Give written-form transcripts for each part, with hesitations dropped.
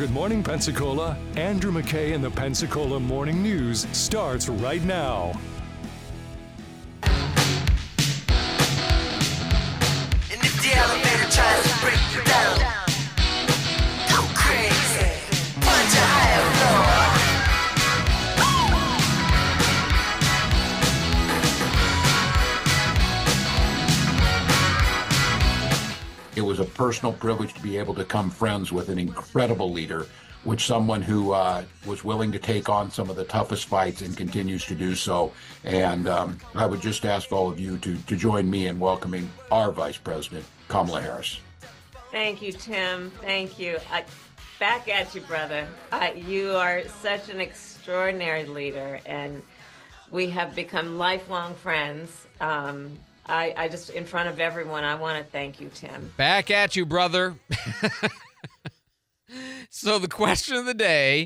Good Morning Pensacola. Andrew McKay and the Pensacola Morning News starts right now. And if the elevator tries to break you down, go crazy, punch a higher floor. It was a personal privilege to be able to become friends with an incredible leader, with someone who was willing to take on some of the toughest fights and continues to do so. And I would just ask all of you to join me in welcoming our Vice President, Kamala Harris. Thank you, Tim. Thank you. Back at you, brother. You are such an extraordinary leader, and we have become lifelong friends. I just, in front of everyone, I want to thank you, Tim. Back at you, brother. So the question of the day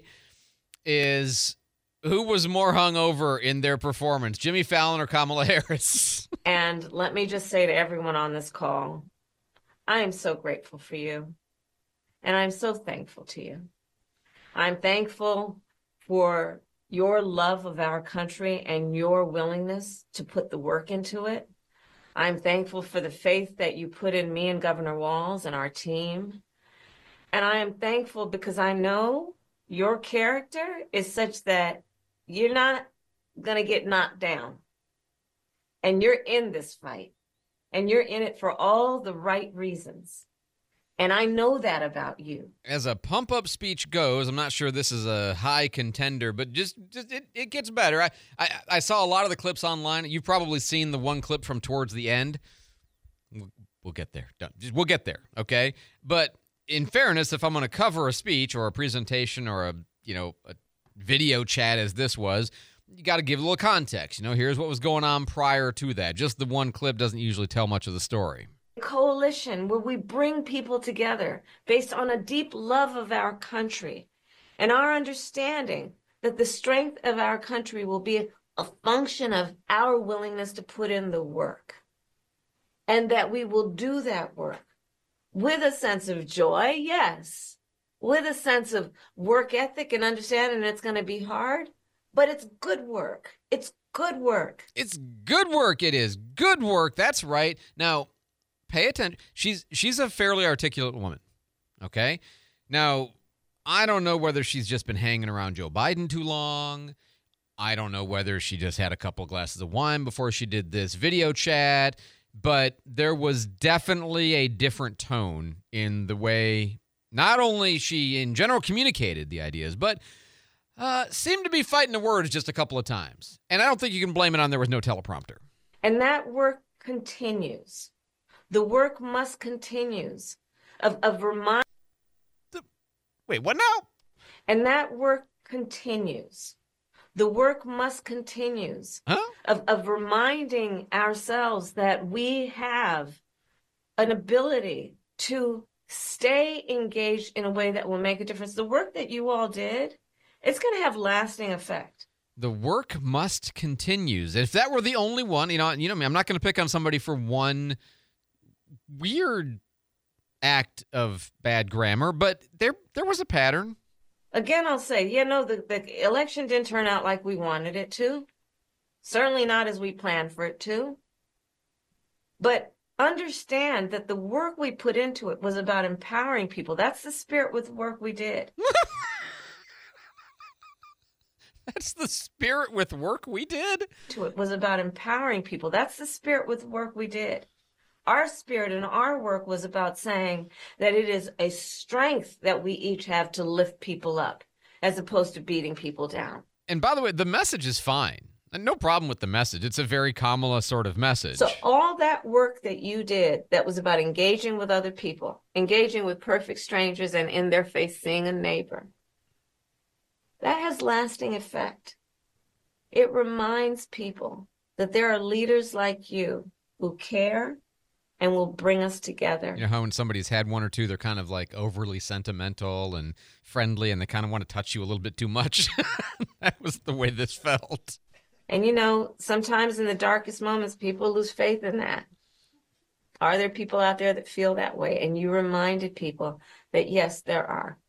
is, who was more hungover in their performance, Jimmy Fallon or Kamala Harris? And let me just say to everyone on this call, I am so grateful for you, and I'm so thankful to you. I'm thankful for your love of our country and your willingness to put the work into it. I'm thankful for the faith that you put in me and Governor Walz and our team. And I am thankful because I know your character is such that you're not going to get knocked down. And you're in this fight. And you're in it for all the right reasons. And I know that about you. As a pump-up speech goes, I'm not sure this is a high contender, but just it gets better. I saw a lot of the clips online. You've probably seen the one clip from towards the end. We'll get there. We'll get there, okay? But in fairness, if I'm going to cover a speech or a presentation or a video chat as this was, you got to give a little context. Here's what was going on prior to that. Just the one clip doesn't usually tell much of the story. Coalition where we bring people together based on a deep love of our country and our understanding that the strength of our country will be a function of our willingness to put in the work, and that we will do that work with a sense of joy, yes, with a sense of work ethic and understanding it's going to be hard, but it's good work. It's good work. It's good work. It is good work. That's right. Now, pay attention. She's a fairly articulate woman, okay? Now, I don't know whether she's just been hanging around Joe Biden too long. I don't know whether she just had a couple glasses of wine before she did this video chat, but there was definitely a different tone in the way not only she in general communicated the ideas, but seemed to be fighting the words just a couple of times. And I don't think you can blame it on there was no teleprompter. And that work continues. The work must continues of remind. Wait, what now? And that work continues. The work must continues. Huh? Of reminding ourselves that we have an ability to stay engaged in a way that will make a difference. The work that you all did, it's going to have lasting effect. The work must continues. If that were the only one, you know me, I'm not going to pick on somebody for one weird act of bad grammar, but there was a pattern. Again, I'll say, the election didn't turn out like we wanted it to. Certainly not as we planned for it to. But understand that the work we put into it was about empowering people. That's the spirit with the work we did. That's the spirit with work we did? It was about empowering people. That's the spirit with the work we did. Our spirit and our work was about saying that it is a strength that we each have to lift people up as opposed to beating people down. And by the way, the message is fine. No problem with the message. It's a very Kamala sort of message. So all that work that you did that was about engaging with other people, engaging with perfect strangers and in their face seeing a neighbor, that has lasting effect. It reminds people that there are leaders like you who care and will bring us together. You know how when somebody's had one or two, they're kind of like overly sentimental and friendly, and they kind of want to touch you a little bit too much? That was the way this felt. And sometimes in the darkest moments, people lose faith in that. Are there people out there that feel that way? And you reminded people that, yes, there are.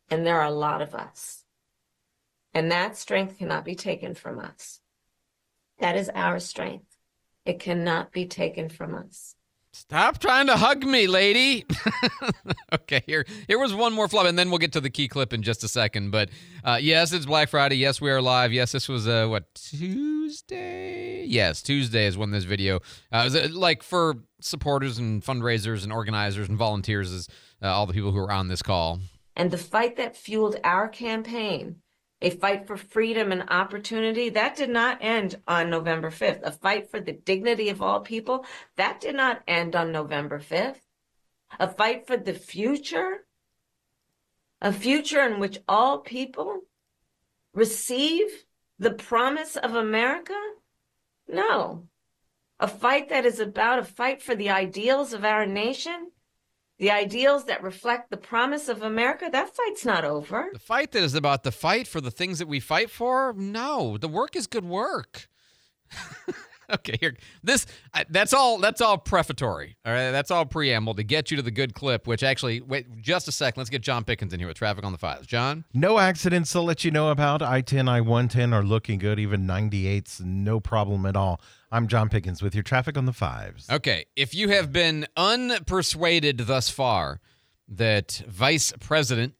And there are a lot of us. And that strength cannot be taken from us. That is our strength. It cannot be taken from us. Stop trying to hug me, lady. Okay, here was one more flub, and then we'll get to the key clip in just a second. But yes, it's Black Friday. Yes, we are live. Yes, this was, Tuesday? Yes, Tuesday is when this video was like for supporters and fundraisers and organizers and volunteers, is all the people who are on this call. And the fight that fueled our campaign, a fight for freedom and opportunity, that did not end on November 5th. A fight for the dignity of all people, that did not end on November 5th. A fight for the future, a future in which all people receive the promise of America? No. A fight that is about a fight for the ideals of our nation, the ideals that reflect the promise of America, that fight's not over. The fight that is about the fight for the things that we fight for? No, the work is good work. Okay, here. That's all prefatory. All right, that's all preamble to get you to the good clip, which actually, wait just a second. Let's get John Pickens in here with Traffic on the Fives. John? No accidents to let you know about. I-10, I-110 are looking good. Even 98's no problem at all. I'm John Pickens with your Traffic on the Fives. Okay, if you have been unpersuaded thus far that Vice President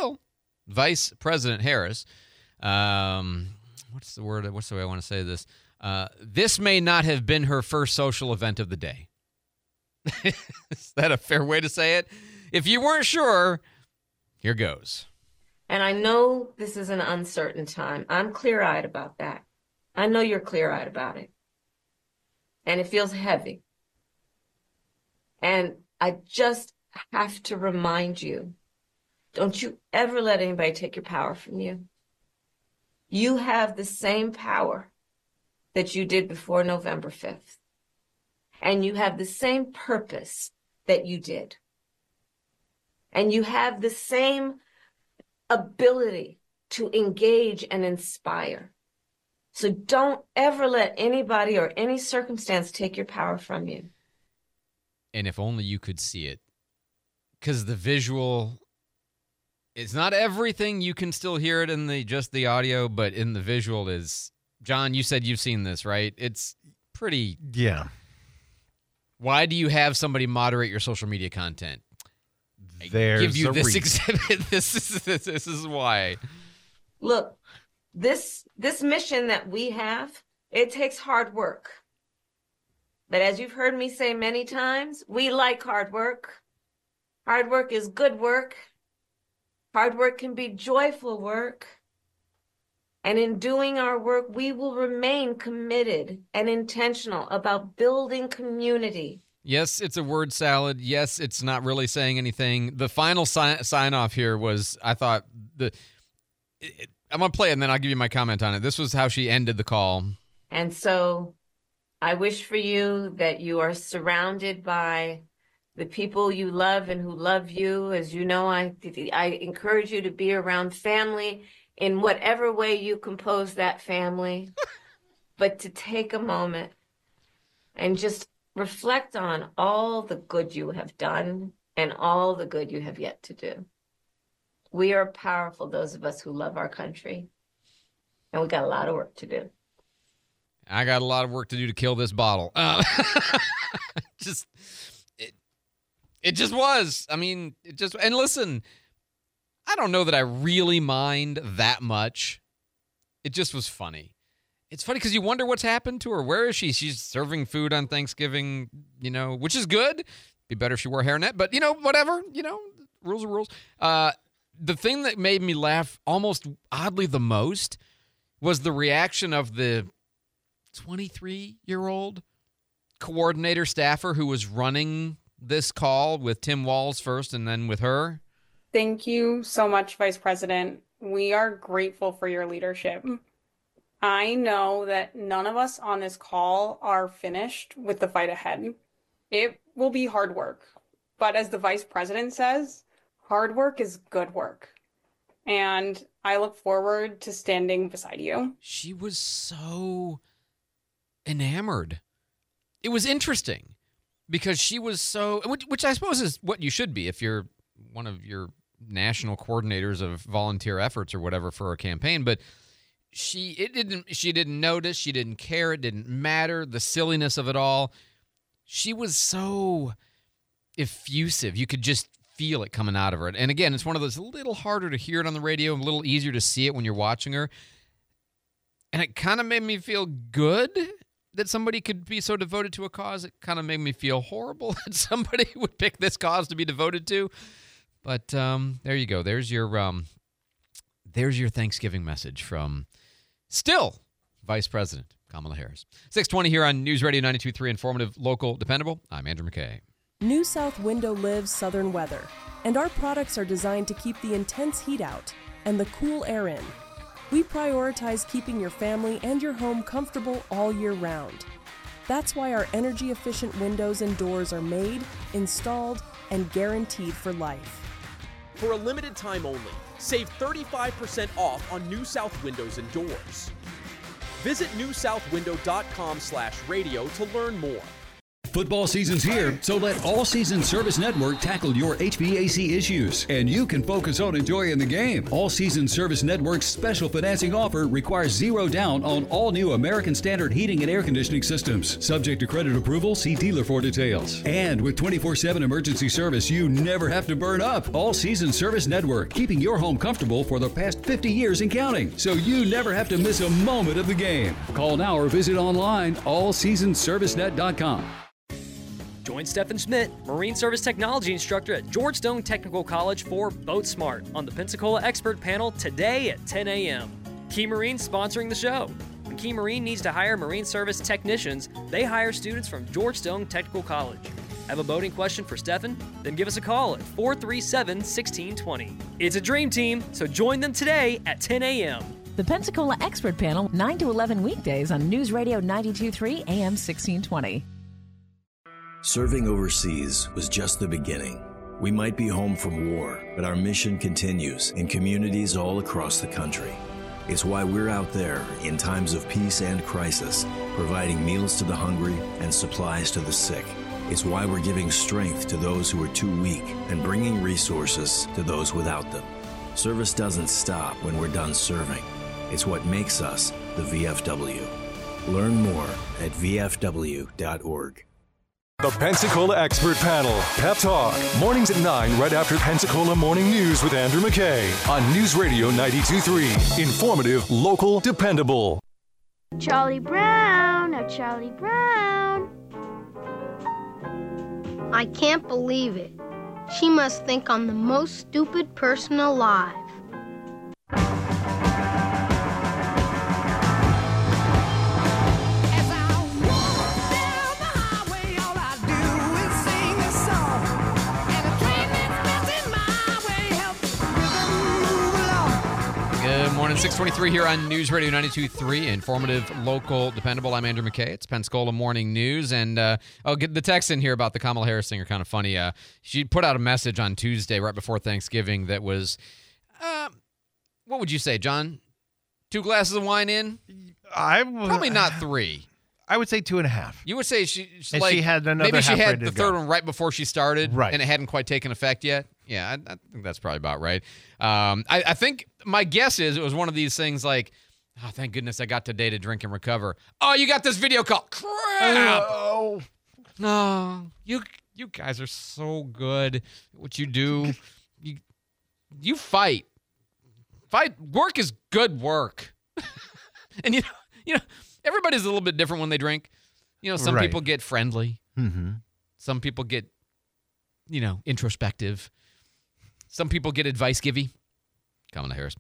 Harris, what's the word? What's the way I want to say this? This may not have been her first social event of the day. Is that a fair way to say it? If you weren't sure, here goes. And I know this is an uncertain time. I'm clear-eyed about that. I know you're clear-eyed about it. And it feels heavy. And I just have to remind you, don't you ever let anybody take your power from you. You have the same power that you did before November 5th. And you have the same purpose that you did. And you have the same ability to engage and inspire. So don't ever let anybody or any circumstance take your power from you. And if only you could see it. Because the visual, it's not everything. You can still hear it in the audio, but in the visual is, John, you said you've seen this, right? It's pretty. Yeah. Why do you have somebody moderate your social media content? There's give you a this reason. exhibit. This is why. Look, this mission that we have, it takes hard work. But as you've heard me say many times, we like hard work. Hard work is good work. Hard work can be joyful work. And in doing our work, we will remain committed and intentional about building community. Yes, it's a word salad. Yes, it's not really saying anything. The final sign off here was, I thought, I'm going to play it and then I'll give you my comment on it. This was how she ended the call. And so I wish for you that you are surrounded by the people you love and who love you. As you know, I encourage you to be around family in whatever way you compose that family, but to take a moment and just reflect on all the good you have done and all the good you have yet to do. We are powerful, those of us who love our country, and we got a lot of work to do. I got a lot of work to do to kill this bottle. It just was. I mean, and listen, I don't know that I really mind that much. It just was funny. It's funny because you wonder what's happened to her. Where is she? She's serving food on Thanksgiving, which is good. Be better if she wore a hairnet, but, whatever. Rules are rules. The thing that made me laugh almost oddly the most was the reaction of the 23-year-old coordinator staffer who was running this call with Tim Walz first and then with her. Thank you so much, Vice President. We are grateful for your leadership. I know that none of us on this call are finished with the fight ahead. It will be hard work, but as the Vice President says, hard work is good work. And I look forward to standing beside you. She was so enamored. It was interesting because she was so, which I suppose is what you should be if you're one of your national coordinators of volunteer efforts or whatever for her campaign, but she didn't notice, she didn't care, it didn't matter, the silliness of it all. She was so effusive. You could just feel it coming out of her. And again, it's one of those a little harder to hear it on the radio, a little easier to see it when you're watching her. And it kind of made me feel good that somebody could be so devoted to a cause. It kind of made me feel horrible that somebody would pick this cause to be devoted to. But there you go. There's your Thanksgiving message from still Vice President Kamala Harris. 6:20 here on News Radio 92.3, informative, local, dependable. I'm Andrew McKay. New South Window lives southern weather, and our products are designed to keep the intense heat out and the cool air in. We prioritize keeping your family and your home comfortable all year round. That's why our energy-efficient windows and doors are made, installed, and guaranteed for life. For a limited time only, save 35% off on New South Windows and Doors. Visit newsouthwindow.com/radio to learn more. Football season's here, so let All Season Service Network tackle your HVAC issues, and you can focus on enjoying the game. All Season Service Network's special financing offer requires zero down on all new American Standard heating and air conditioning systems. Subject to credit approval, see dealer for details. And with 24/7 emergency service, you never have to burn up. All Season Service Network, keeping your home comfortable for the past 50 years and counting, so you never have to miss a moment of the game. Call now or visit online, allseasonservicenet.com. Join Stephen Schmidt, Marine Service Technology Instructor at Georgetown Technical College for Boat Smart on the Pensacola Expert Panel today at 10 a.m. Key Marine's sponsoring the show. When Key Marine needs to hire Marine Service technicians, they hire students from Georgetown Technical College. Have a boating question for Stephen? Then give us a call at 437-1620. It's a dream team, so join them today at 10 a.m. The Pensacola Expert Panel, 9 to 11 weekdays on News Radio 92.3 AM 1620. Serving overseas was just the beginning. We might be home from war, but our mission continues in communities all across the country. It's why we're out there in times of peace and crisis, providing meals to the hungry and supplies to the sick. It's why we're giving strength to those who are too weak and bringing resources to those without them. Service doesn't stop when we're done serving. It's what makes us the VFW. Learn more at vfw.org. The Pensacola Expert Panel, Pep Talk, mornings at 9 right after Pensacola Morning News with Andrew McKay on News Radio 92.3. Informative, local, dependable. Charlie Brown, oh Charlie Brown. I can't believe it. She must think I'm the most stupid person alive. Good morning, 6:23 here on News Radio 92.3, informative, local, dependable. I'm Andrew McKay. It's Pensacola Morning News, and I'll get the text in here about the Kamala Harris thing are kind of funny. She put out a message on Tuesday right before Thanksgiving that was, what would you say, John? 2 glasses of wine in? Probably not 3. I would say 2.5. You would say she's and like, she had another maybe she half had ready the to third go. one right before she started, Right. and it hadn't quite taken effect yet. Yeah, I think that's probably about right. I think my guess is it was one of these things like, oh, thank goodness I got today to drink and recover. Oh, you got this video call. Crap! No, you guys are so good. What you do, you fight. Work is good work. And you know, everybody's a little bit different when they drink. You know, some Right. people get friendly. Mm-hmm. Some people get, introspective. Some people get advice-givey. Kamala Harris.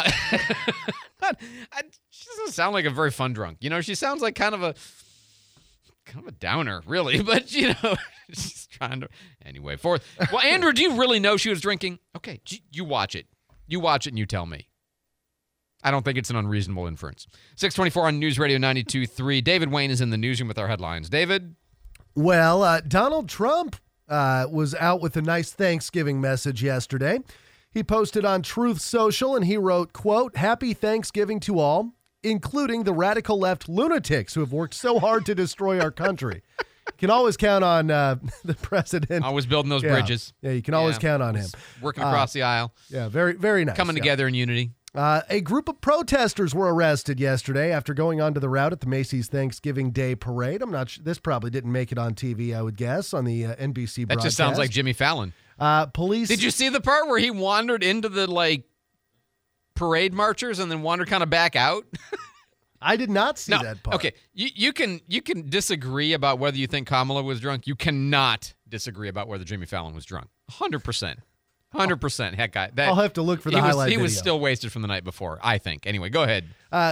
She doesn't sound like a very fun drunk. She sounds like kind of a downer, really. But, she's trying to. Anyway, well, Andrew, do you really know she was drinking? Okay, you watch it. You watch it and you tell me. I don't think it's an unreasonable inference. 6:24 on News Radio 92.3. David Wayne is in the newsroom with our headlines. David? Well, Donald Trump was out with a nice Thanksgiving message yesterday. He posted on Truth Social and he wrote, quote, "Happy Thanksgiving to all, including the radical left lunatics who have worked so hard to destroy our country. can always count on the president. Always building those bridges. Yeah, you can always count on him. Working across the aisle. Yeah, very, very nice. Coming together in unity. A group of protesters were arrested yesterday after going onto the route at the Macy's Thanksgiving Day Parade. I'm not sure. This probably didn't make it on TV, I would guess, on the NBC broadcast. That just sounds like Jimmy Fallon. Police. Did you see the part where he wandered into the, parade marchers and then wandered kind of back out? I did not see that part. Okay, you can disagree about whether you think Kamala was drunk. You cannot disagree about whether Jimmy Fallon was drunk. 100%. 100%. Heck, I'll have to look for the highlight He was video. still wasted from the night before, I think. Anyway, go ahead.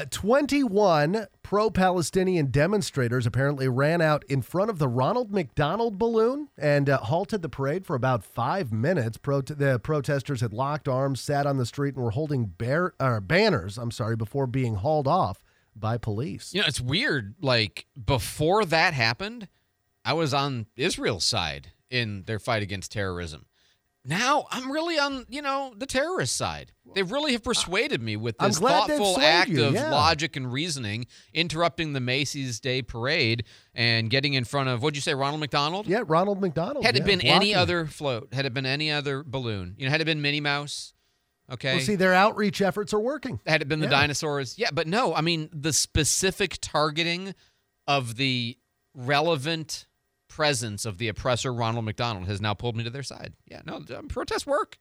21 pro-Palestinian demonstrators apparently ran out in front of the Ronald McDonald balloon and halted the parade for about 5 minutes. The protesters had locked arms, sat on the street, and were holding banners before being hauled off by police. It's weird. Before that happened, I was on Israel's side in their fight against terrorism. Now I'm really on, the terrorist side. They really have persuaded me with this thoughtful act of logic and reasoning, interrupting the Macy's Day Parade and getting in front of, what'd you say, Ronald McDonald? Yeah, Ronald McDonald. Had it been any other float, had it been any other balloon, had it been Minnie Mouse, okay? Well, see, their outreach efforts are working. Had it been the dinosaurs? Yeah, but no, the specific targeting of the relevant presence of the oppressor Ronald McDonald has now pulled me to their side. Yeah, no, protests work.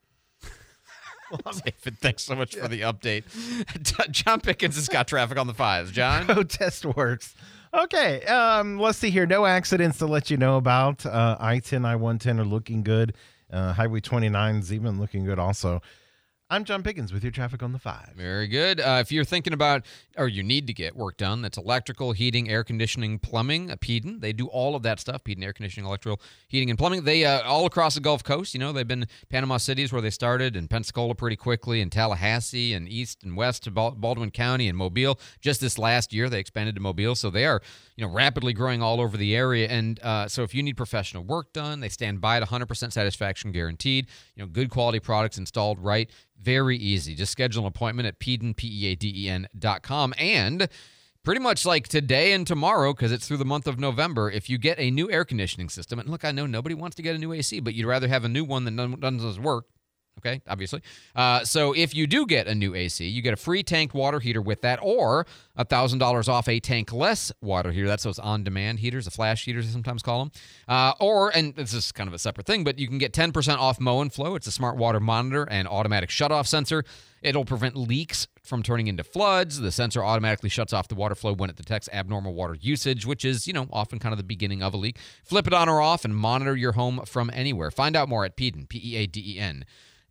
David, thanks so much for the update. John Pickens has got traffic on the 5s. John? Protest works. Okay, let's see here. No accidents to let you know about. I-10, I-110 are looking good. Highway 29 is even looking good also. I'm John Pickens with your traffic on the 5. Very good. If you're thinking about, or you need to get work done, that's electrical, heating, air conditioning, plumbing, Peden. They do all of that stuff, Peden Air Conditioning, electrical, heating, and plumbing. They all across the Gulf Coast. They've been Panama City is where they started, and Pensacola pretty quickly, and Tallahassee, and east and west to Baldwin County, and Mobile. Just this last year, they expanded to Mobile, so they are rapidly growing all over the area. And so if you need professional work done, they stand by at 100% satisfaction guaranteed. Good quality products installed right. Very easy. Just schedule an appointment at Peden, PEADEN.com. And pretty much like today and tomorrow, because it's through the month of November, if you get a new air conditioning system, and look, I know nobody wants to get a new AC, but you'd rather have a new one than doesn't work. Okay, obviously. So if you do get a new AC, you get a free tanked water heater with that, or $1,000 off a tankless water heater. That's those on-demand heaters, the flash heaters, they sometimes call them. And this is kind of a separate thing, but you can get 10% off Mow and Flow. It's a smart water monitor and automatic shutoff sensor. It'll prevent leaks from turning into floods. The sensor automatically shuts off the water flow when it detects abnormal water usage, which is, often kind of the beginning of a leak. Flip it on or off and monitor your home from anywhere. Find out more at Peden, PEADEN.com.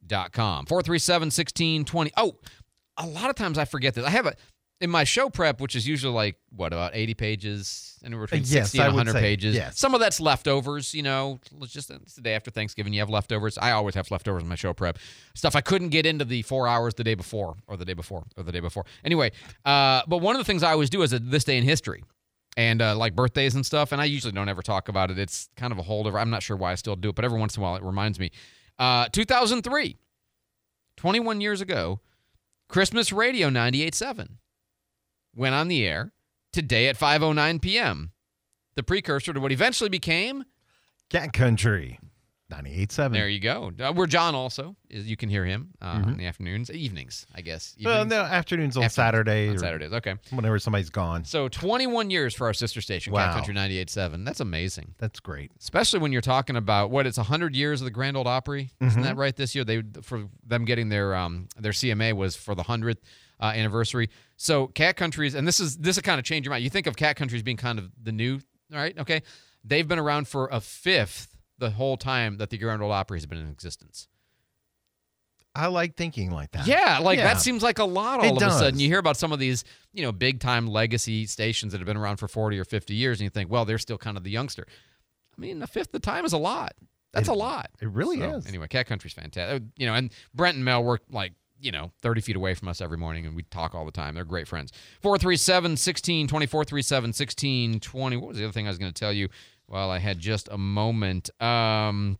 437-1620. Oh, a lot of times I forget this. I have in my show prep, which is usually about 80 pages, anywhere between 60 and 100 pages. Yes. Some of that's leftovers, it's the day after Thanksgiving, you have leftovers. I always have leftovers in my show prep. Stuff I couldn't get into the 4 hours the day before, or the day before, or the day before. Anyway, but one of the things I always do is this day in history. And like birthdays and stuff, and I usually don't ever talk about it. It's kind of a holdover. I'm not sure why I still do it, but every once in a while it reminds me. 2003, 21 years ago, Christmas Radio 98.7 went on the air today at 5:09 p.m., the precursor to what eventually became Cat Country 98.7. There you go. Where John also is. You can hear him in the evenings, I guess. Well, no, afternoons on Saturday. On Saturdays, okay. Whenever somebody's gone. So 21 years for our sister station, Cat Country 98.7. That's amazing. That's great. Especially when you're talking about, it's 100 years of the Grand Ole Opry? Isn't that right this year? For them getting their CMA was for the 100th anniversary. So Cat Country's, and this is kind of change your mind. You think of Cat Country as being kind of the new, right? Okay. They've been around for a fifth the whole time that the Grand Ole Opry has been in existence. I like thinking like that. Yeah, that seems like a lot all of a sudden. You hear about some of these, big-time legacy stations that have been around for 40 or 50 years, and you think, well, they're still kind of the youngster. A fifth of the time is a lot. That's a lot. It really is. Anyway, Cat Country's fantastic. And Brent and Mel work 30 feet away from us every morning, and we talk all the time. They're great friends. 437-1620, 437-1620. What was the other thing I was going to tell you? Well, I had just a moment. The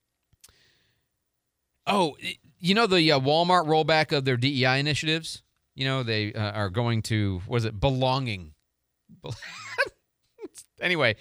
Walmart rollback of their DEI initiatives? They are going to, belonging? Anyway,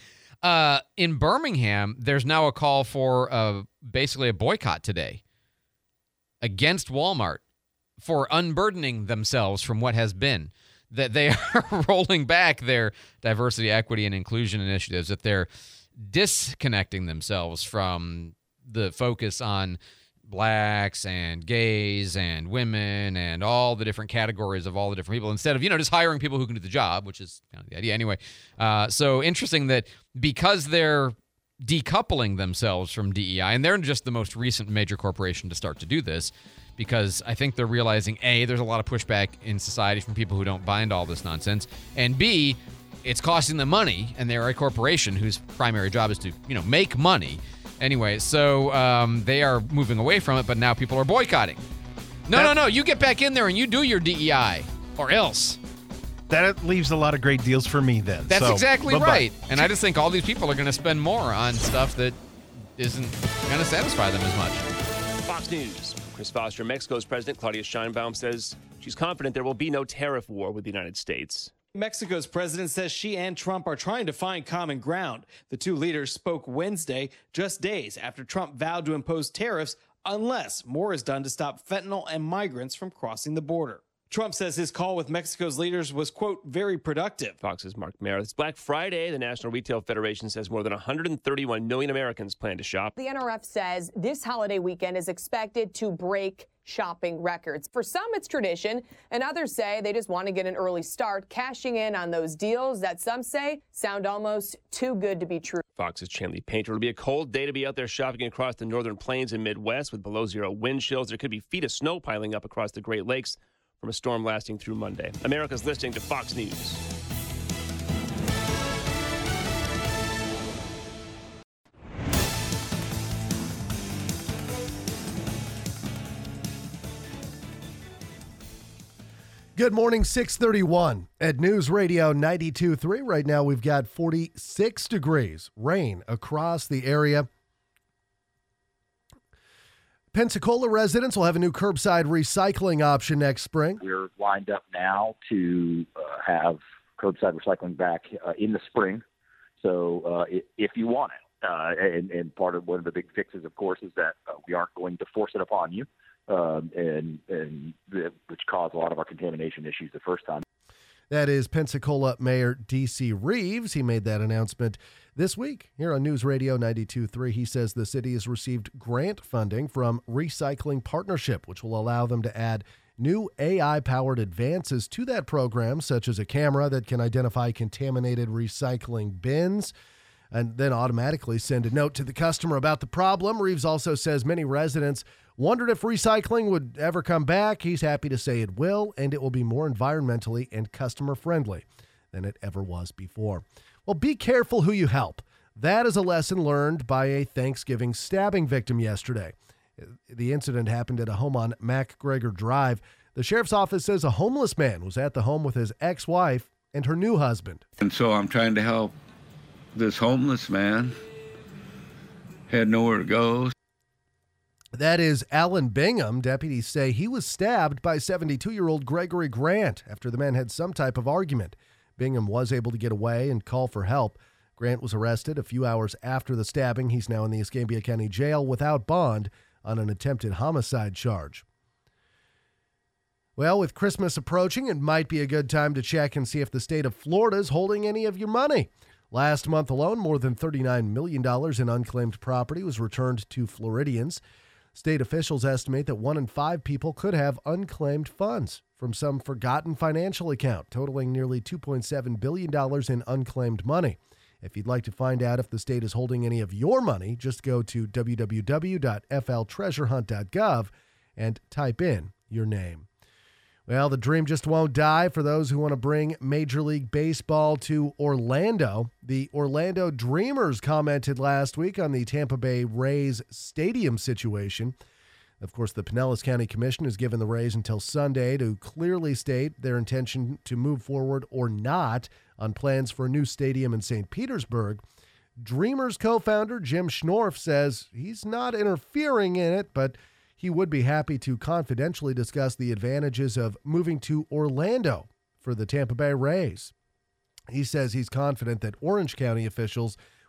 In Birmingham, there's now a call for basically a boycott today against Walmart for unburdening themselves from what has been. That they are rolling back their diversity, equity, and inclusion initiatives, that they're disconnecting themselves from the focus on blacks and gays and women and all the different categories of all the different people, instead of, just hiring people who can do the job, which is kind of the idea anyway. So interesting that because they're decoupling themselves from DEI, and they're just the most recent major corporation to start to do this, because I think they're realizing, A, there's a lot of pushback in society from people who don't buy into all this nonsense, and B, it's costing them money, and they're a corporation whose primary job is to, make money. Anyway, so they are moving away from it, but now people are boycotting. No, you get back in there and you do your DEI, or else. That leaves a lot of great deals for me then. That's exactly bye-bye. right. And I just think all these people are going to spend more on stuff that isn't going to satisfy them as much. Fox News. Chris Foster, Mexico's President Claudia Sheinbaum says she's confident there will be no tariff war with the United States. Mexico's president says she and Trump are trying to find common ground. The two leaders spoke Wednesday, just days after Trump vowed to impose tariffs unless more is done to stop fentanyl and migrants from crossing the border. Trump says his call with Mexico's leaders was, quote, very productive. Fox's Mark Mayer. It's Black Friday. The National Retail Federation says more than 131 million Americans plan to shop. The NRF says this holiday weekend is expected to break shopping records. For some, it's tradition, and others say they just want to get an early start, cashing in on those deals that some say sound almost too good to be true. Fox's Chanley Painter. It'll be a cold day to be out there shopping across the northern plains and Midwest with below zero wind chills. There could be feet of snow piling up across the Great Lakes from a storm lasting through Monday. America's listening to Fox News. Good morning, 6:31 at News Radio 92.3. Right now we've got 46 degrees, rain across the area. Pensacola residents will have a new curbside recycling option next spring. We're lined up now to have curbside recycling back in the spring. So if you want it, and part of one of the big fixes, of course, is that we aren't going to force it upon you, which caused a lot of our contamination issues the first time. That is Pensacola Mayor D.C. Reeves. He made that announcement this week here on News Radio 92.3. He says the city has received grant funding from Recycling Partnership, which will allow them to add new AI-powered advances to that program, such as a camera that can identify contaminated recycling bins and then automatically send a note to the customer about the problem. Reeves also says many residents wondered if recycling would ever come back. He's happy to say it will, and it will be more environmentally and customer-friendly than it ever was before. Well, be careful who you help. That is a lesson learned by a Thanksgiving stabbing victim yesterday. The incident happened at a home on MacGregor Drive. The sheriff's office says a homeless man was at the home with his ex-wife and her new husband. And so I'm trying to help this homeless man. Had nowhere to go. That is Alan Bingham. Deputies say he was stabbed by 72-year-old Gregory Grant after the men had some type of argument. Bingham was able to get away and call for help. Grant was arrested a few hours after the stabbing. He's now in the Escambia County Jail without bond on an attempted homicide charge. Well, with Christmas approaching, it might be a good time to check and see if the state of Florida is holding any of your money. Last month alone, more than $39 million in unclaimed property was returned to Floridians. State officials estimate that 1 in 5 people could have unclaimed funds from some forgotten financial account, totaling nearly $2.7 billion in unclaimed money. If you'd like to find out if the state is holding any of your money, just go to www.fltreasurehunt.gov and type in your name. Well, the dream just won't die for those who want to bring Major League Baseball to Orlando. The Orlando Dreamers commented last week on the Tampa Bay Rays stadium situation. Of course, the Pinellas County Commission has given the Rays until Sunday to clearly state their intention to move forward or not on plans for a new stadium in St. Petersburg. Dreamers co-founder Jim Schnorf says he's not interfering in it, but he would be happy to confidentially discuss the advantages of moving to Orlando for the Tampa Bay Rays. He says he's confident that Orange County officials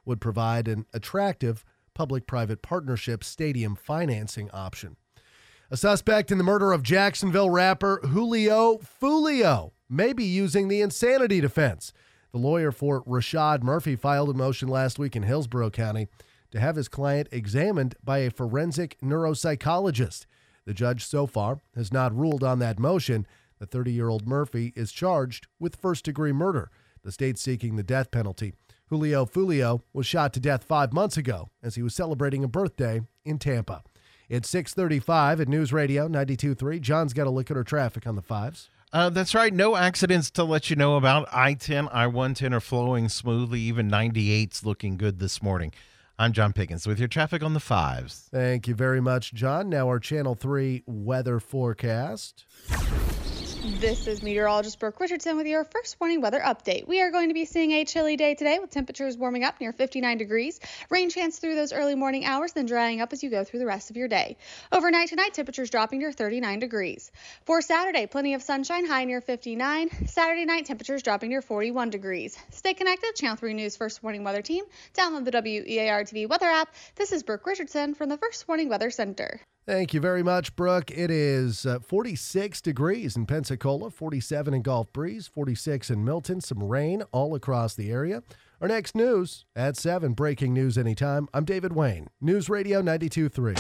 would provide an attractive public-private partnership stadium financing option. A suspect in the murder of Jacksonville rapper Julio Foolio may be using the insanity defense. The lawyer for Rashad Murphy filed a motion last week in Hillsborough County to have his client examined by a forensic neuropsychologist. The judge so far has not ruled on that motion. The 30-year-old Murphy is charged with first-degree murder. The state's seeking the death penalty. Julio Foolio was shot to death 5 months ago as he was celebrating a birthday in Tampa. It's 6:35 at News Radio 92.3. John's got a look at our traffic on the 5s. That's right. No accidents to let you know about. I-10, I-110 are flowing smoothly. Even 98's looking good this morning. I'm John Pickens with your traffic on the 5s. Thank you very much, John. Now our Channel 3 weather forecast. This is meteorologist Brooke Richardson with your first warning weather update. We are going to be seeing a chilly day today with temperatures warming up near 59 degrees. Rain chance through those early morning hours, then drying up as you go through the rest of your day. Overnight tonight, temperatures dropping near 39 degrees. For Saturday, plenty of sunshine, high near 59. Saturday night, temperatures dropping near 41 degrees. Stay connected. Channel 3 News First Warning Weather Team. Download the WEAR TV weather app. This is Brooke Richardson from the First Warning Weather Center. Thank you very much, Brooke. It is 46 degrees in Pensacola, 47 in Gulf Breeze, 46 in Milton. Some rain all across the area. Our next news at 7. Breaking news anytime. I'm David Wayne, News Radio 92.3.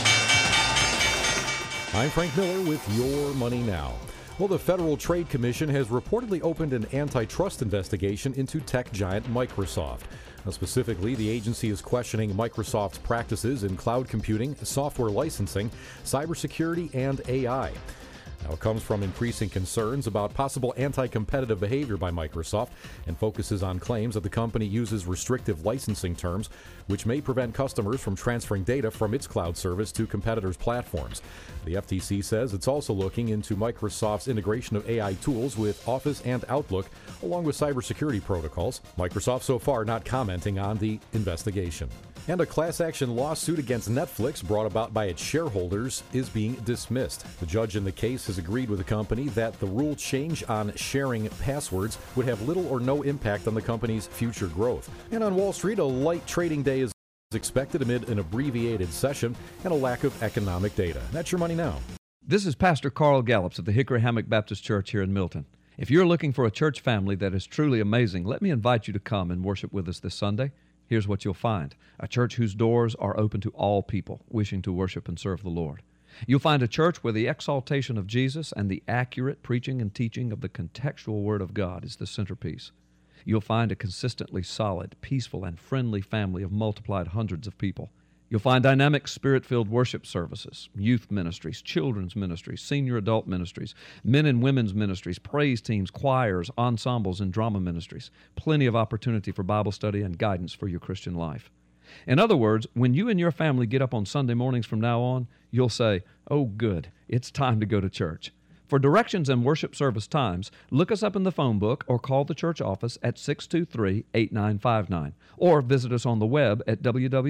I'm Frank Miller with Your Money Now. Well, the Federal Trade Commission has reportedly opened an antitrust investigation into tech giant Microsoft. Now, specifically, the agency is questioning Microsoft's practices in cloud computing, software licensing, cybersecurity, and AI. Now, it comes from increasing concerns about possible anti-competitive behavior by Microsoft and focuses on claims that the company uses restrictive licensing terms, which may prevent customers from transferring data from its cloud service to competitors' platforms. The FTC says it's also looking into Microsoft's integration of AI tools with Office and Outlook, along with cybersecurity protocols. Microsoft so far not commenting on the investigation. And a class action lawsuit against Netflix brought about by its shareholders is being dismissed. The judge in the case has agreed with the company that the rule change on sharing passwords would have little or no impact on the company's future growth. And on Wall Street, a light trading day is expected amid an abbreviated session and a lack of economic data. That's your money now. This is Pastor Carl Gallups of the Hickory Hammock Baptist Church here in Milton. If you're looking for a church family that is truly amazing, let me invite you to come and worship with us this Sunday. Here's what you'll find: a church whose doors are open to all people wishing to worship and serve the Lord. You'll find a church where the exaltation of Jesus and the accurate preaching and teaching of the contextual Word of God is the centerpiece. You'll find a consistently solid, peaceful, and friendly family of multiplied hundreds of people. You'll find dynamic, Spirit-filled worship services, youth ministries, children's ministries, senior adult ministries, men and women's ministries, praise teams, choirs, ensembles, and drama ministries. Plenty of opportunity for Bible study and guidance for your Christian life. In other words, when you and your family get up on Sunday mornings from now on, you'll say, "Oh, good, it's time to go to church." For directions and worship service times, look us up in the phone book or call the church office at 623-8959 or visit us on the web at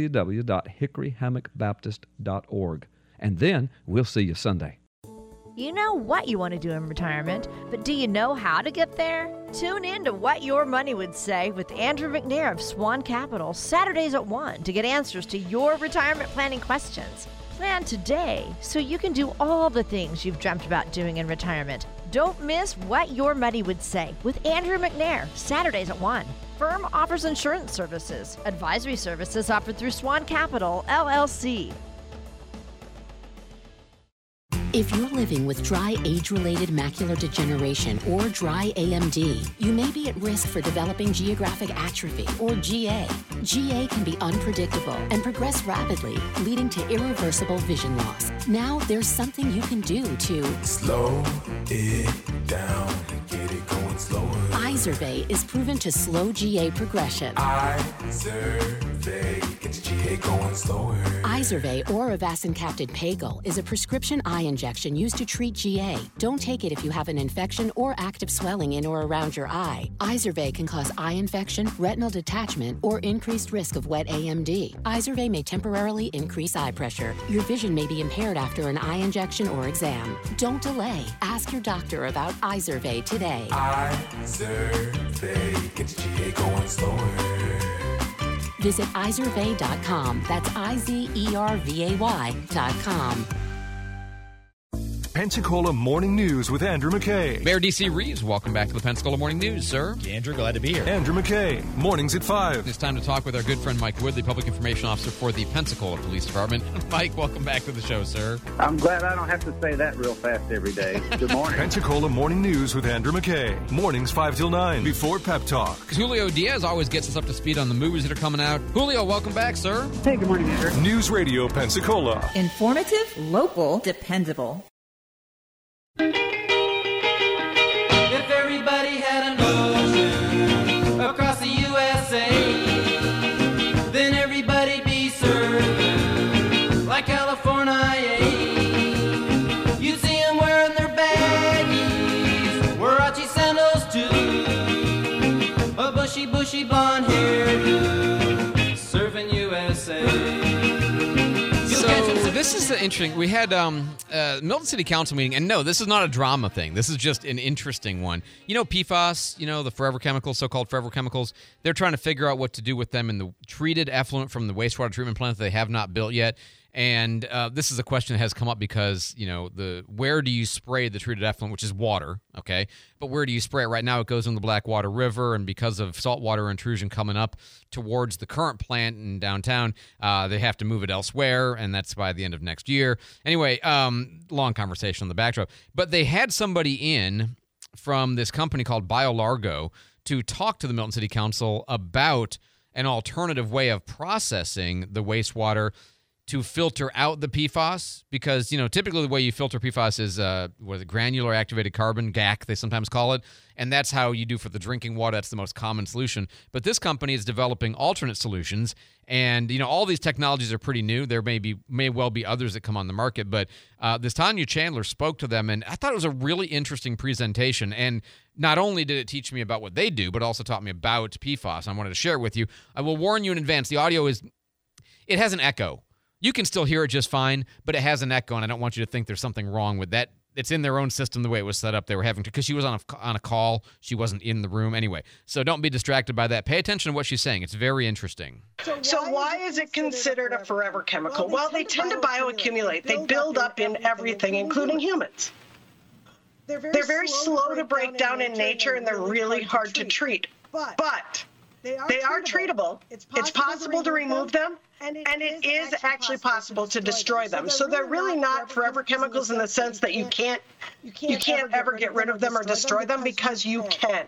www.hickoryhammockbaptist.org. And then we'll see you Sunday. You know what you want to do in retirement, but do you know how to get there? Tune in to What Your Money Would Say with Andrew McNair of Swan Capital, Saturdays at 1 to get answers to your retirement planning questions. Plan today so you can do all the things you've dreamt about doing in retirement. Don't miss What Your Money Would Say with Andrew McNair, Saturdays at 1. Firm offers insurance services. Advisory services offered through Swan Capital, LLC. If you're living with dry age-related macular degeneration or dry AMD, you may be at risk for developing geographic atrophy or GA. GA can be unpredictable and progress rapidly, leading to irreversible vision loss. Now there's something you can do to slow it down, get it going slower. Izervay is proven to slow GA progression. Izervay gets GA going slower. Izervay or avacincaptad pagel is a prescription eye injection used to treat GA. Don't take it if you have an infection or active swelling in or around your eye. Izervay can cause eye infection, retinal detachment, or increased risk of wet AMD. Izervay may temporarily increase eye pressure. Your vision may be impaired after an eye injection or exam. Don't delay. Ask your doctor about Izervay today. Izervay gets GA going slower. Visit Izervay.com. That's IZERVAY.com. Pensacola Morning News with Andrew McKay. Mayor D.C. Reeves, welcome back to the Pensacola Morning News, sir. Andrew, glad to be here. Andrew McKay, mornings at 5. It's time to talk with our good friend Mike Woodley, Public Information Officer for the Pensacola Police Department. Mike, welcome back to the show, sir. I'm glad I don't have to say that real fast every day. Good morning. Pensacola Morning News with Andrew McKay. Mornings 5 till 9 before Pep Talk. Julio Diaz always gets us up to speed on the movies that are coming out. Julio, welcome back, sir. Hey, good morning, Andrew. News Radio Pensacola. Informative, local, dependable. If everybody had an ocean across the USA, then everybody'd be served like California. You'd see them wearing their baggies, Warachi sandals too, a bushy blonde hairdo, surfing USA. So this is interesting. We had Milton City Council meeting, and no, this is not a drama thing. This is just an interesting one. You know PFAS, the forever chemicals, so-called forever chemicals, they're trying to figure out what to do with them in the treated effluent from the wastewater treatment plant that they have not built yet. And this is a question that has come up because, where do you spray the treated effluent, which is water, okay? But where do you spray it? Right now it goes in the Blackwater River, and because of saltwater intrusion coming up towards the current plant in downtown, they have to move it elsewhere, and that's by the end of next year. Anyway, long conversation on the backdrop. But they had somebody in from this company called BioLargo to talk to the Milton City Council about an alternative way of processing the wastewater to filter out the PFAS, because, typically the way you filter PFAS is granular activated carbon, GAC, they sometimes call it, and that's how you do for the drinking water. That's the most common solution. But this company is developing alternate solutions, and, all these technologies are pretty new. There may well be others that come on the market, but this Tanya Chandler spoke to them, and I thought it was a really interesting presentation, and not only did it teach me about what they do, but also taught me about PFAS. I wanted to share it with you. I will warn you in advance, the audio it has an echo. You can still hear it just fine, but it has an echo, and I don't want you to think there's something wrong with that. It's in their own system the way it was set up. They were having to, because she was on a call. She wasn't in the room anyway. So don't be distracted by that. Pay attention to what she's saying. It's very interesting. So why is it considered a forever chemical? Well, they tend to bioaccumulate. They build up in everything, including humans. They're very slow to break down in nature, and they're really hard to treat. But they are treatable. It's possible to remove them. And it is actually possible to destroy them. So they're really not forever chemicals in the sense that you can't ever get rid of them or destroy them, because you can.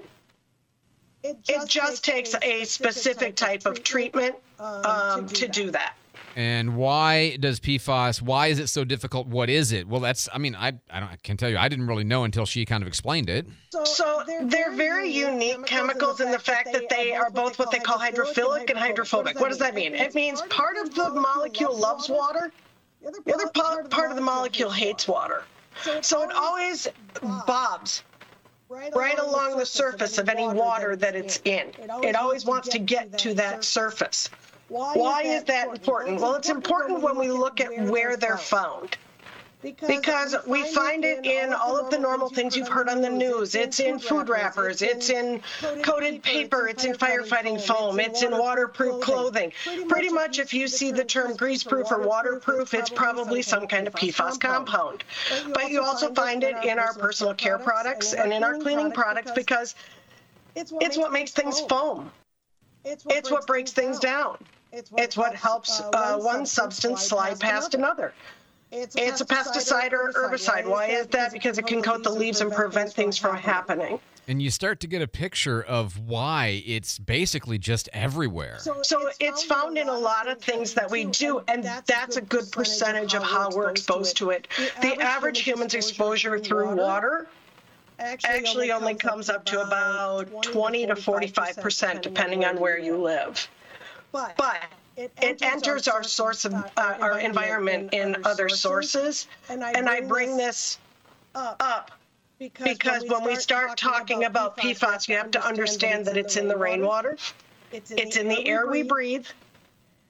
It just takes a specific type of treatment to do that. And why does PFAS, why is it so difficult? What is it? Well, I can tell you, I didn't really know until she kind of explained it. So they're very unique chemicals in the fact that they are both what they call hydrophilic and hydrophobic. What does that mean? It means part of the molecule loves water, the other part of the molecule hates water. So it always bobs right along the surface of any water that it's in. It always wants to get to that surface. Why is that important? Well, it's important when we look at where they're found. Because we find it in all of the normal things you've heard on the news. It's in food wrappers, it's in coated paper, it's in firefighting foam, it's in waterproof clothing. Pretty much if you see the term greaseproof or waterproof, it's probably some kind of PFAS compound. But you also find it in our personal care products and in our cleaning products, because it's what makes things foam. It's what breaks things down. It's what helps one substance slide past another. It's a pesticide or herbicide. Why is that? Because it can coat the leaves and prevent things from happening. And you start to get a picture of why it's basically just everywhere. So it's found in a lot of things that we do, and that's a good percentage of how we're exposed to it. The average human's exposure through water actually only comes up to about 20 to 45%, depending on where you live. But it enters our source of our environment in other sources, and I bring this up because when we start talking about PFAS, you have to understand that it's in the rainwater, it's in the air we breathe,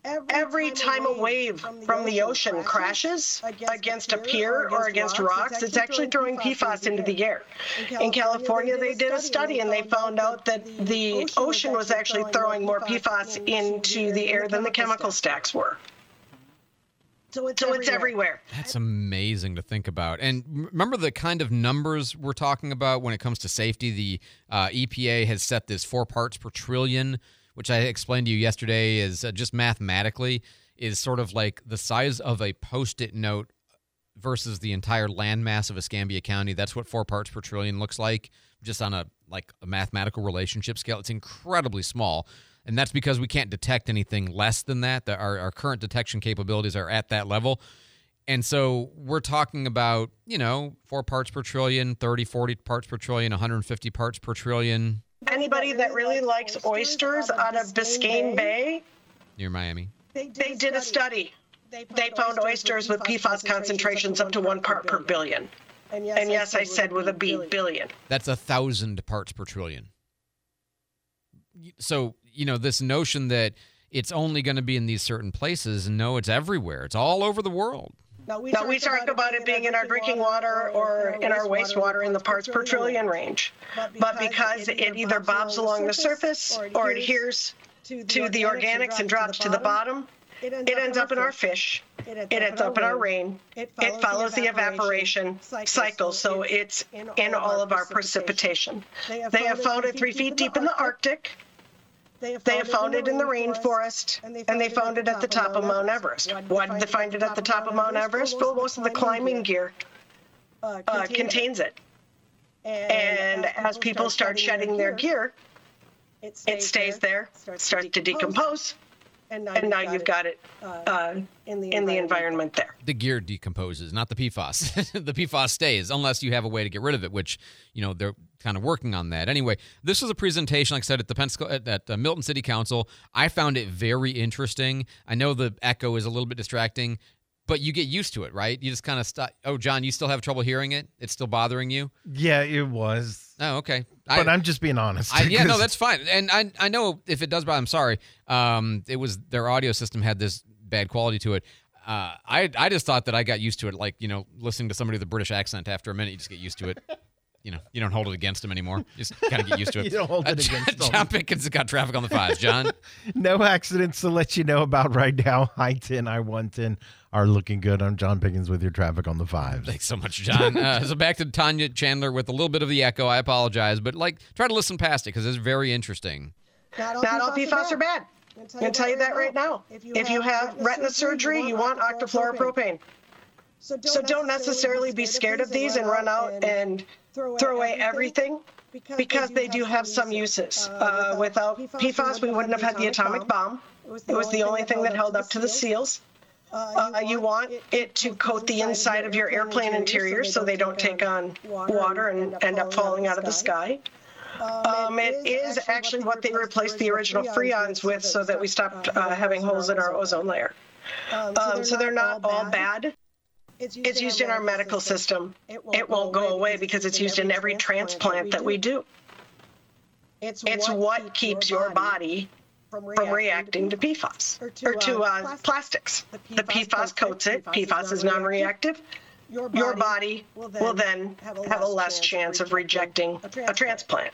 Every time a wave from the ocean crashes against a pier or against rocks, it's actually throwing PFAS into the air. In California, they did a study and they found out that the ocean was actually throwing more PFAS into the air than the chemical stacks were. So it's everywhere. That's amazing to think about. And remember the kind of numbers we're talking about when it comes to safety? The EPA has set this 4 parts per trillion, which I explained to you yesterday is just mathematically is sort of like the size of a Post-it note versus the entire landmass of Escambia County. That's what 4 parts per trillion looks like, just on a mathematical relationship scale. It's incredibly small, and that's because we can't detect anything less than that. Our current detection capabilities are at that level. And so we're talking about, 4 parts per trillion, 30, 40 parts per trillion, 150 parts per trillion. Anybody that really likes oysters out of Biscayne Bay, Near Miami. they did a study. They found oysters with PFAS concentrations up to 1 part per billion. And yes, I said with a B, billion. That's 1,000 parts per trillion. So, this notion that it's only going to be in these certain places, no, it's everywhere. It's all over the world. Now, we talk about it being in our drinking water or in our wastewater in the parts per trillion range. But because it either bobs along the surface or adheres to the organics and drops to the bottom, it ends up in our fish. It ends up in our rain. It follows the evaporation cycle, so it's in all of our precipitation. They have found it 3 feet deep in the Arctic. They have found it in the rainforest, and they found it at the top of Mount Everest. Why did they find it at the top of Mount Everest? Well, most of the climbing gear contains it. And as people start shedding their gear, it stays there, starts to decompose, and now you've got it in the environment there. The gear decomposes, not the PFAS. The PFAS stays unless you have a way to get rid of it, which, they're kind of working on that. Anyway, this was a presentation, like I said, at the Milton City Council. I found it very interesting. I know the echo is a little bit distracting, but you get used to it, right? You just kind of stop. Oh, John, you still have trouble hearing it? It's still bothering you? Yeah, it was. Oh, okay. But I'm just being honest. Yeah, no, that's fine. And I know if it does bother, I'm sorry. It was their audio system had this bad quality to it. I just thought that I got used to it, like, listening to somebody with a British accent. After a minute, you just get used to it. You don't hold it against them anymore. You just kind of get used to it. You don't hold it against them. John Pickens has got traffic on the 5s. John? No accidents to let you know about right now. I-10, I-110 are looking good. I'm John Pickens with your traffic on the 5s. Thanks so much, John. So back to Tanya Chandler with a little bit of the echo. I apologize, but try to listen past it because it's very interesting. Not all PFAS are bad. I'm going to tell you that right now. If you have retina surgery, you want octafluoropropane. So don't necessarily be scared of these and run out and throw away everything, because they do have some uses. Without PFAS, we wouldn't have had the atomic bomb. It was the only thing that held up to the seals. You want it to coat the inside of your airplane interior so they don't take on water and end up falling out of the sky. It is actually what they replaced the original Freons with so that we stopped having holes in our ozone layer. So they're not all bad. It's used in our medical system. It won't go away because it's used in every transplant that we do. It's what keeps your body from reacting to PFAS or to plastics. The PFAS coats it. PFAS is non-reactive. Your body will then have a less chance of rejecting a transplant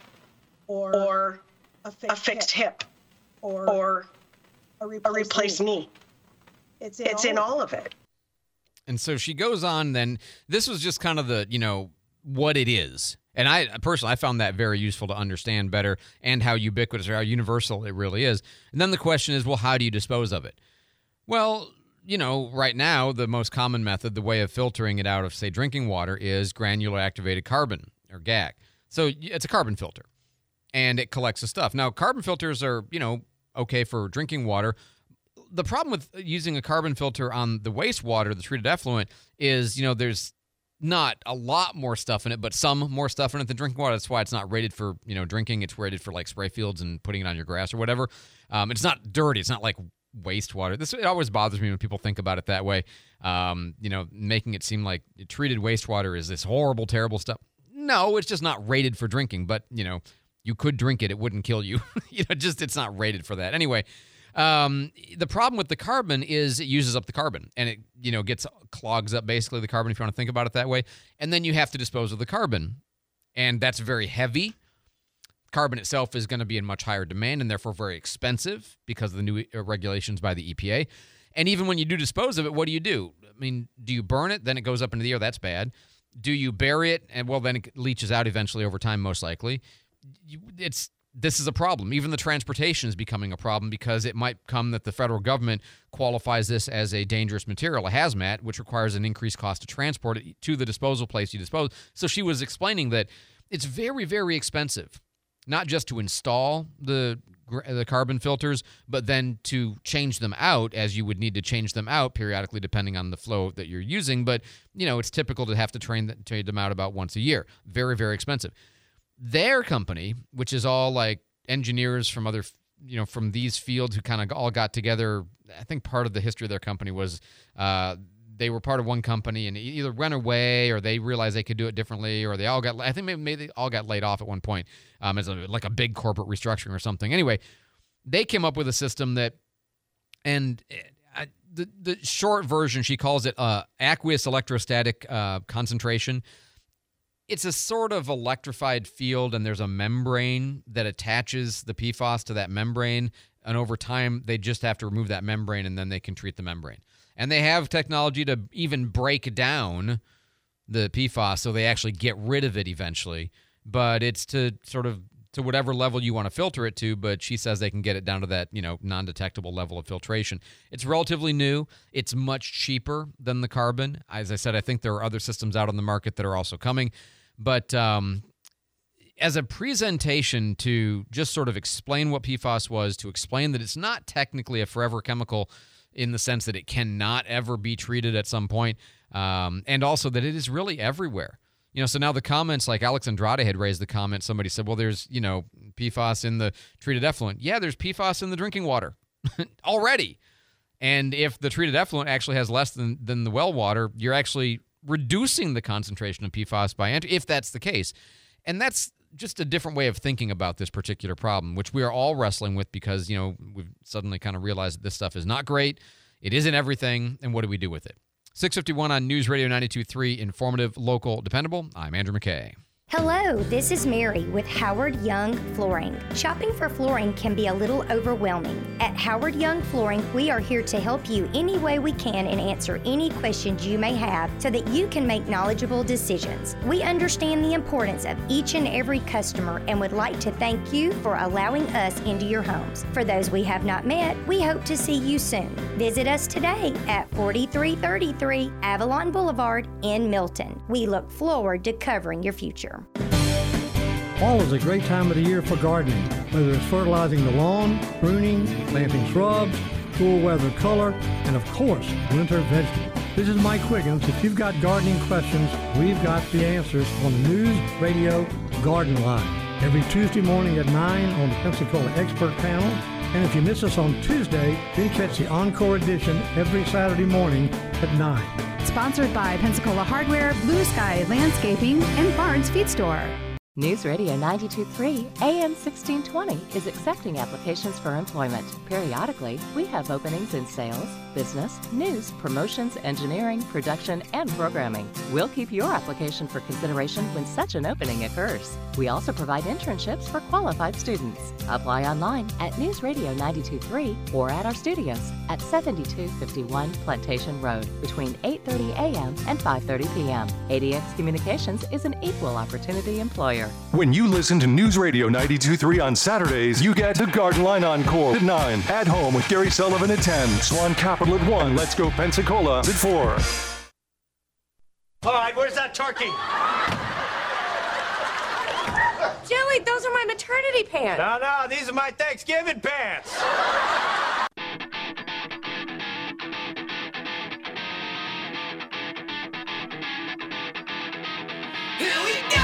or a fixed hip or a replaced knee. It's in all of it. And so she goes on then. This was just kind of the, what it is. And I personally, I found that very useful to understand better and how ubiquitous or how universal it really is. And then the question is, well, how do you dispose of it? Well, right now, the most common method, the way of filtering it out of, say, drinking water is granular activated carbon, or GAC. So it's a carbon filter, and it collects the stuff. Now, carbon filters are, okay for drinking water. The problem with using a carbon filter on the wastewater, the treated effluent, is, there's not a lot more stuff in it, but some more stuff in it than drinking water. That's why it's not rated for, drinking. It's rated for like spray fields and putting it on your grass or whatever. It's not dirty. It's not like wastewater. It always bothers me when people think about it that way. Making it seem like treated wastewater is this horrible, terrible stuff. No, it's just not rated for drinking, but, you could drink it. It wouldn't kill you. It's not rated for that. Anyway, The problem with the carbon is it uses up the carbon, and it clogs up basically the carbon, if you want to think about it that way. And then you have to dispose of the carbon, and that's very heavy. Carbon itself is going to be in much higher demand and therefore very expensive because of the new regulations by the EPA. And even when you do dispose of it, what do you do? I mean, do you burn it? Then it goes up into the air. That's bad. Do you bury it? And well, then it leaches out eventually over time, most likely. This is a problem. Even the transportation is becoming a problem because it might come that the federal government qualifies this as a dangerous material, a hazmat, which requires an increased cost to transport it to the disposal place you dispose. So she was explaining that it's very, very expensive, not just to install the carbon filters, but then to change them out, as you would need to change them out periodically depending on the flow that you're using. But, it's typical to have to trade them out about once a year. Very, very expensive. Their company, which is all like engineers from other, from these fields who kind of all got together. I think part of the history of their company was they were part of one company and either went away or they realized they could do it differently, or they all got, I think maybe they all got laid off at one point as like a big corporate restructuring or something. Anyway, they came up with a system that, and the short version, she calls it aqueous electrostatic concentration. It's a sort of electrified field, and there's a membrane that attaches the PFAS to that membrane, and over time, they just have to remove that membrane, and then they can treat the membrane. And they have technology to even break down the PFAS so they actually get rid of it eventually. But it's to sort of to whatever level you want to filter it to, but she says they can get it down to that, non-detectable level of filtration. It's relatively new. It's much cheaper than the carbon. As I said, I think there are other systems out on the market that are also coming. But as a presentation to just sort of explain what PFAS was, to explain that it's not technically a forever chemical in the sense that it cannot ever be treated at some point, and also that it is really everywhere. So now the comments, like Alex Andrade had raised the comment, somebody said, well, there's, PFAS in the treated effluent. Yeah, there's PFAS in the drinking water already. And if the treated effluent actually has less than the well water, you're actually reducing the concentration of PFAS by entry, if that's the case. And that's just a different way of thinking about this particular problem, which we are all wrestling with because, we've suddenly kind of realized that this stuff is not great. It isn't everything. And what do we do with it? 6:51 on News Radio 92.3, informative, local, dependable. I'm Andrew McKay. Hello, this is Mary with Howard Young Flooring. Shopping for flooring can be a little overwhelming. At Howard Young Flooring, we are here to help you any way we can and answer any questions you may have so that you can make knowledgeable decisions. We understand the importance of each and every customer and would like to thank you for allowing us into your homes. For those we have not met, we hope to see you soon. Visit us today at 4333 Avalon Boulevard in Milton. We look forward to covering your future. Fall is a great time of the year for gardening, whether it's fertilizing the lawn, pruning, planting shrubs, cool weather color, and of course, winter vegetables. This is Mike Quiggins. If you've got gardening questions, we've got the answers on the News Radio Garden Line every Tuesday morning at 9 on the Pensacola Expert Panel. And if you miss us on Tuesday, then catch the encore edition every Saturday morning at 9. Sponsored by Pensacola Hardware, Blue Sky Landscaping, and Barnes Feed Store. News Radio 92.3 AM 1620 is accepting applications for employment. Periodically, we have openings in sales, business, news, promotions, engineering, production, and programming. We'll keep your application for consideration when such an opening occurs. We also provide internships for qualified students. Apply online at News Radio 92.3 or at our studios at 7251 Plantation Road between 8:30 a.m. and 5:30 p.m. ADX Communications is an equal opportunity employer. When you listen to News Radio 92.3 on Saturdays, you get the Garden Line Encore at 9, At Home with Gary Sullivan at 10, Swan Capital at 1, Let's Go Pensacola at 4. All right, where's that turkey? Joey, those are my maternity pants. No, these are my Thanksgiving pants. Here we go!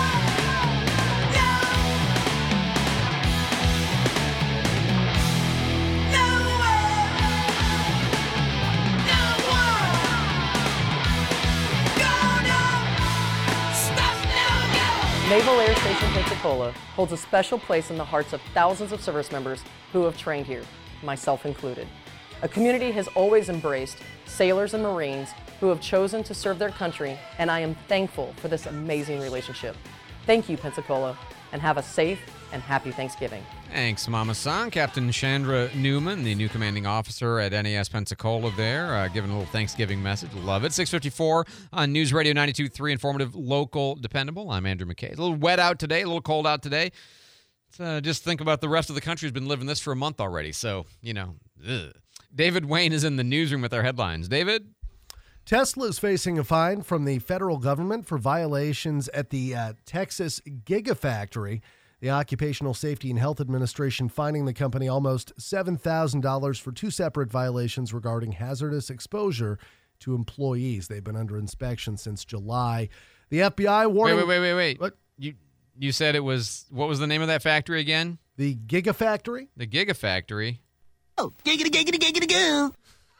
Naval Air Station Pensacola holds a special place in the hearts of thousands of service members who have trained here. myself included. A community has always embraced sailors and Marines who have chosen to serve their country, and I am thankful for this amazing relationship. Thank you, Pensacola, and have a safe and happy Thanksgiving. Thanks, Mama San. Captain Chandra Newman, the new commanding officer at NAS Pensacola there, giving a little Thanksgiving message. Love it. 6:54 on News Radio 92.3, informative, local, dependable. I'm Andrew McKay. A little wet out today, a little cold out today. Just think about the rest of the country has been living this for a month already. So, ugh. David Wayne is in the newsroom with our headlines. David? Tesla is facing a fine from the federal government for violations at the Texas Gigafactory. The Occupational Safety and Health Administration fining the company almost $7,000 for two separate violations regarding hazardous exposure to employees. They've been under inspection since July. The FBI warning... Wait. What? You said it was... What was the name of that factory again? The Gigafactory? The Gigafactory. Oh, giggity.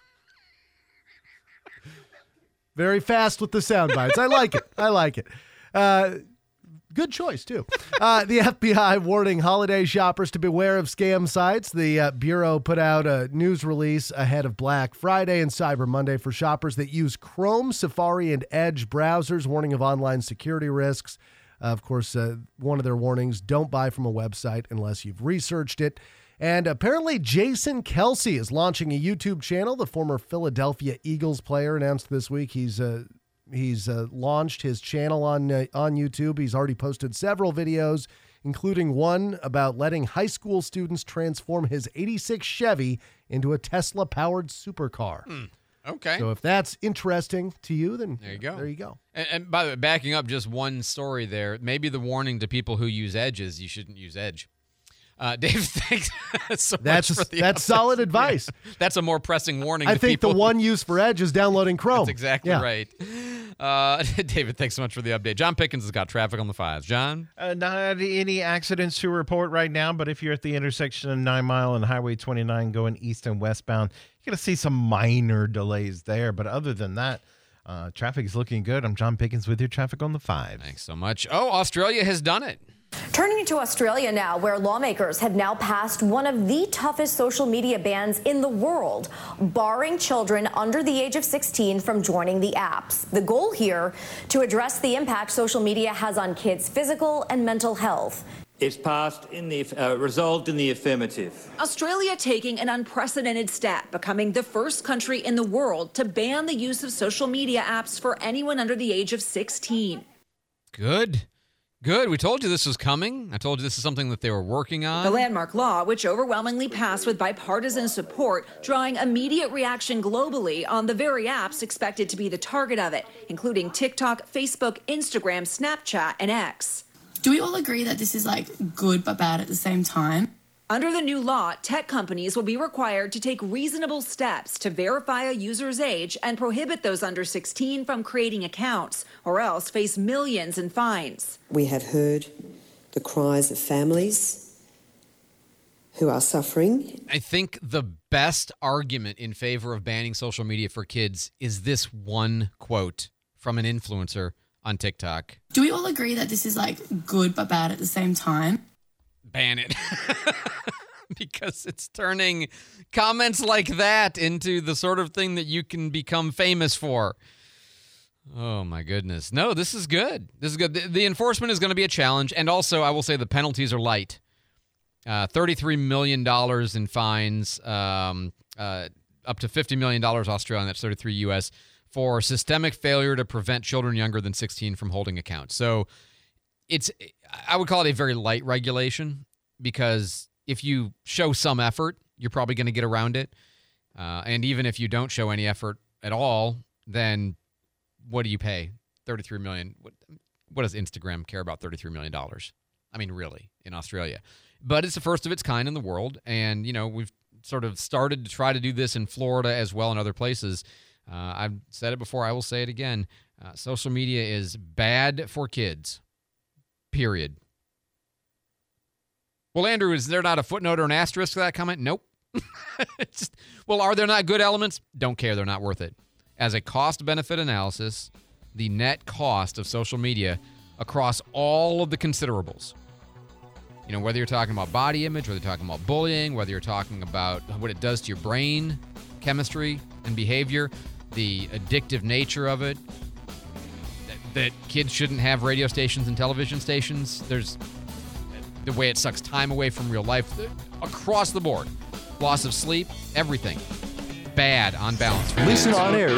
Very fast with the sound bites. I like it. Good choice, too. The FBI warning holiday shoppers to beware of scam sites. The Bureau put out a news release ahead of Black Friday and Cyber Monday for shoppers that use Chrome, Safari, and Edge browsers, warning of online security risks. Of course, one of their warnings, don't buy from a website unless you've researched it. And apparently Jason Kelce is launching a YouTube channel. The former Philadelphia Eagles player announced this week he's launched his channel on YouTube. He's already posted several videos, including one about letting high school students transform his 86 Chevy into a Tesla-powered supercar. Okay. So if that's interesting to you, then there you go. And by the way, backing up just one story there, maybe the warning to people who use Edge is you shouldn't use Edge. Dave, thanks so much for the That's solid advice. Yeah, that's a more pressing warning I to think people. the one use for Edge is downloading Chrome. That's exactly right. David, thanks so much for the update. John Pickens has got traffic on the 5s. John? Not any accidents to report right now, but if you're at the intersection of 9 Mile and Highway 29 going east and westbound, you're going to see some minor delays there. But other than that, traffic is looking good. I'm John Pickens with your traffic on the 5s. Thanks so much. Oh, Australia has done it. Turning to Australia now, where lawmakers have now passed one of the toughest social media bans in the world, barring children under the age of 16 from joining the apps. The goal here, to address the impact social media has on kids' physical and mental health. It's passed resolved in the affirmative. Australia taking an unprecedented step, becoming the first country in the world to ban the use of social media apps for anyone under the age of 16. Good. We told you this was coming. I told you this is something that they were working on. The landmark law, which overwhelmingly passed with bipartisan support, drawing immediate reaction globally on the very apps expected to be the target of it, including TikTok, Facebook, Instagram, Snapchat, and X. Do we all agree that this is good but bad at the same time? Under the new law, tech companies will be required to take reasonable steps to verify a user's age and prohibit those under 16 from creating accounts, or else face millions in fines. We have heard the cries of families who are suffering. I think the best argument in favor of banning social media for kids is this one quote from an influencer on TikTok. Do we all agree that this is good but bad at the same time? Ban it. Because it's turning comments like that into the sort of thing that you can become famous for. Oh, my goodness. No, this is good. This is good. The enforcement is going to be a challenge. And also, I will say the penalties are light. $33 million in fines, up to $50 million Australian, that's 33 U.S., for systemic failure to prevent children younger than 16 from holding accounts. So I would call it a very light regulation, because if you show some effort, you're probably going to get around it. And even if you don't show any effort at all, then what do you pay? $33 million. What does Instagram care about $33 million? I mean, really, in Australia. But it's the first of its kind in the world. And, we've sort of started to try to do this in Florida as well and other places. I've said it before. I will say it again. Social media is bad for kids. Period. Well, Andrew, is there not a footnote or an asterisk to that comment? Nope. Are there not good elements? Don't care. They're not worth it. As a cost-benefit analysis, the net cost of social media across all of the considerables You know, whether you're talking about body image, whether you're talking about bullying, whether you're talking about what it does to your brain, chemistry, and behavior, the addictive nature of it, that kids shouldn't have radio stations and television stations. There's the way it sucks time away from real life across the board. Loss of sleep, everything. Bad on balance. Listen on air